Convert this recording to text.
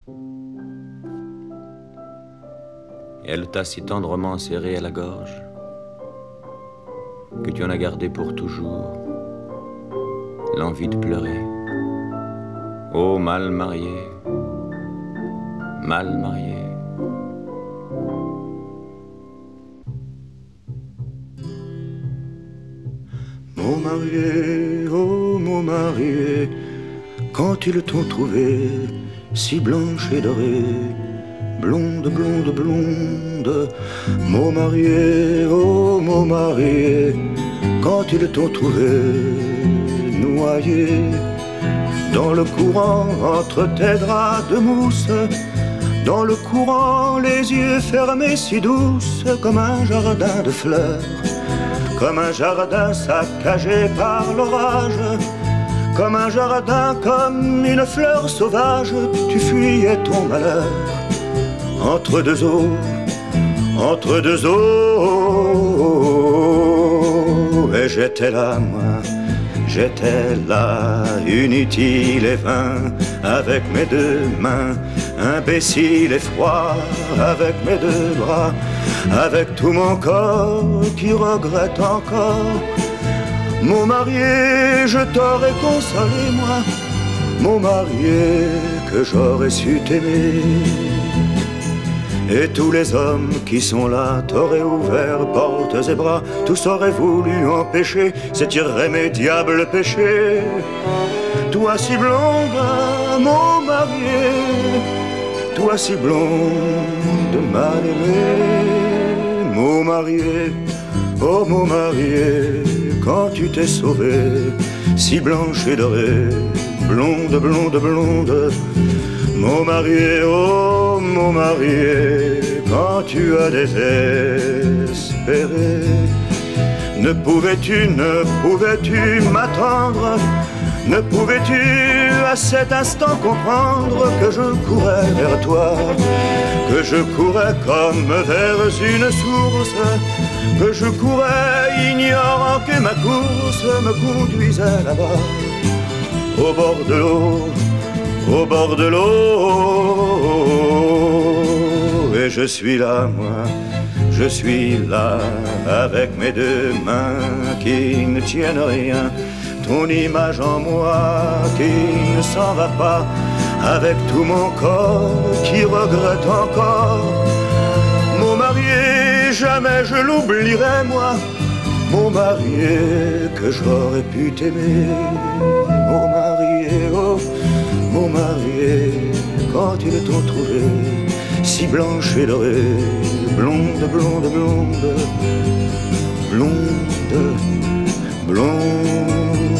Et elle t'a si tendrement serré à la gorge que tu en as gardé pour toujours l'envie de pleurer. Ô mal marié, mal marié. Mon marié, oh mon marié, quand ils t'ont trouvé si blanche et dorée, blonde, blonde, blonde, mon marié, oh mon marié, quand ils t'ont trouvé noyé dans le courant entre tes draps de mousse, dans le courant les yeux fermés si douces comme un jardin de fleurs, comme un jardin saccagé par l'orage, comme un jardin, comme une fleur sauvage, tu fuyais ton malheur entre deux eaux, entre deux eaux. Et j'étais là, moi, j'étais là, inutile et vain, avec mes deux mains, imbécile et froid, avec mes deux bras, avec tout mon corps qui regrette encore. Mon marié, je t'aurais consolé, moi, mon marié, que j'aurais su t'aimer. Et tous les hommes qui sont là t'auraient ouvert portes et bras, tous auraient voulu empêcher cet irrémédiable péché. Toi si blonde, mon marié, toi si blonde, mal aimé, mon marié, oh mon marié, quand tu t'es sauvé, si blanche et dorée, blonde, blonde, blonde, mon marié, oh mon marié, quand tu as désespéré, ne pouvais-tu m'attendre, ne pouvais-tu à cet instant comprendre que je courais vers toi, que je courais comme vers une source, que je courais ignorant que ma course me conduisait là-bas, au bord de l'eau, au bord de l'eau. Et je suis là, moi, je suis là, avec mes deux mains qui ne tiennent rien, ton image en moi qui ne s'en va pas, avec tout mon corps qui regrette encore. Mon marié, jamais je l'oublierai, moi, mon marié, que j'aurais pu t'aimer. Mon marié, oh, mon marié, quand ils t'ont trouvé si blanche et dorée, blonde, blonde, blonde, blonde, blonde.